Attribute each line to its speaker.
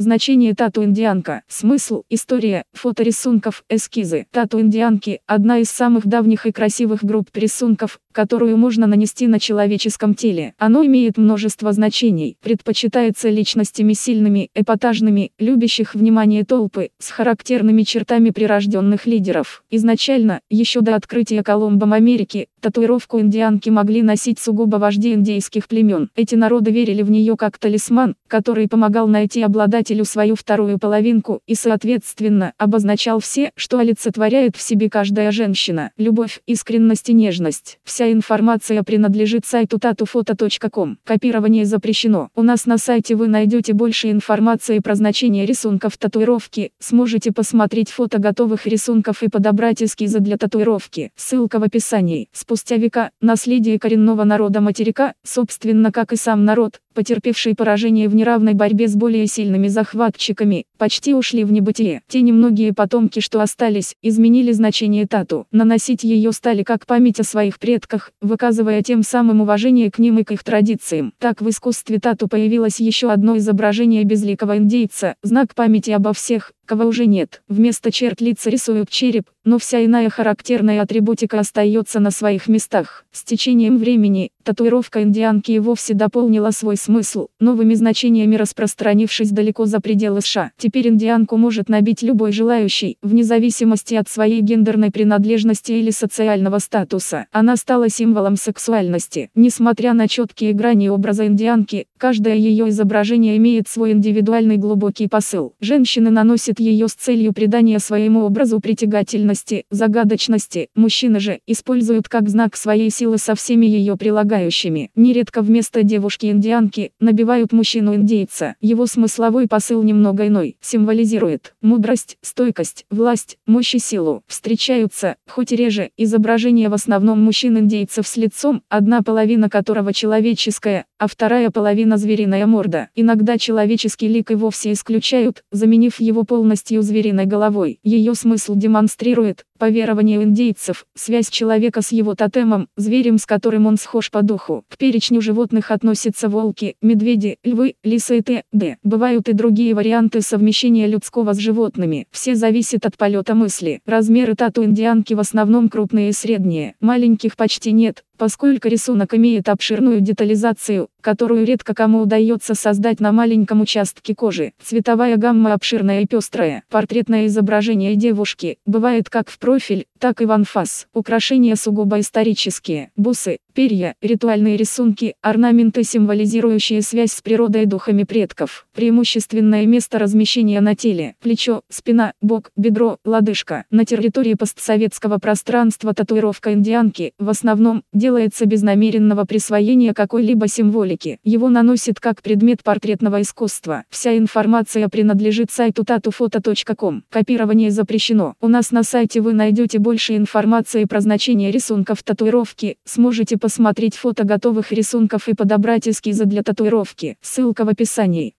Speaker 1: Значение тату-индианка. Смысл, история, фото рисунков, эскизы. Тату-индианки – одна из самых давних и красивых групп рисунков, которую можно нанести на человеческом теле. Оно имеет множество значений. Предпочитается личностями сильными, эпатажными, любящих внимание толпы, с характерными чертами прирожденных лидеров. Изначально, еще до открытия Колумбом Америки, татуировку индианки могли носить сугубо вожди индейских племен. Эти народы верили в нее как талисман, который помогал найти обладателю свою вторую половинку и, соответственно, обозначал все, что олицетворяет в себе каждая женщина: любовь, искренность и нежность. Вся информация принадлежит сайту tatufoto.com. Копирование запрещено. У нас на сайте вы найдете больше информации про значение рисунков татуировки, сможете посмотреть фото готовых рисунков и подобрать эскизы для татуировки. Ссылка в описании. Спустя века, наследие коренного народа материка, собственно как и сам народ, потерпевший поражение в неравной борьбе с более сильными захватчиками, почти ушли в небытие. Те немногие потомки, что остались, изменили значение тату. Наносить ее стали как память о своих предках, выказывая тем самым уважение к ним и к их традициям. Так в искусстве тату появилось еще одно изображение безликого индейца, знак памяти обо всех, кого уже нет. Вместо черт лица рисуют череп, но вся иная характерная атрибутика остается на своих местах. С течением времени, татуировка индианки и вовсе дополнила свой смысл, новыми значениями распространившись далеко за пределы США. Теперь индианку может набить любой желающий, вне зависимости от своей гендерной принадлежности или социального статуса. Она стала символом сексуальности. Несмотря на четкие грани образа индианки, каждое ее изображение имеет свой индивидуальный глубокий посыл. Женщины наносят ее с целью придания своему образу притягательности, загадочности. Мужчины же используют как знак своей силы со всеми ее прилагающими. Нередко вместо девушки-индианки набивают мужчину-индейца. Его смысловой посыл немного иной. Символизирует мудрость, стойкость, власть, мощь и силу. Встречаются, хоть и реже, изображения в основном мужчин-индейцев с лицом, одна половина которого человеческая, а вторая половина звериная морда. Иногда человеческий лик и вовсе исключают, заменив его полностью звериной головой. Ее смысл демонстрирует, по верованию индейцев, связь человека с его тотемом, зверем, с которым он схож по духу. К перечню животных относятся волки, медведи, львы, лисы и т.д. Бывают и другие варианты совмещения людского с животными. Все зависит от полета мысли. Размеры тату-индианки в основном крупные и средние. Маленьких почти нет, поскольку рисунок имеет обширную детализацию, которую редко кому удается создать на маленьком участке кожи. Цветовая гамма обширная и пестрая. Портретное изображение девушки бывает как в профиль, так и в анфас. Украшения сугубо исторические. Бусы, перья, ритуальные рисунки, орнаменты, символизирующие связь с природой и духами предков. Преимущественное место размещения на теле: плечо, спина, бок, бедро, лодыжка. На территории постсоветского пространства татуировка индианки, в основном, делается без намеренного присвоения какой-либо символики. Его наносит как предмет портретного искусства. Вся информация принадлежит сайту tatufoto.com. Копирование запрещено. У нас на сайте вы найдете больше информации про значение рисунков татуировки, сможете посмотреть фото готовых рисунков и подобрать эскизы для татуировки. Ссылка в описании.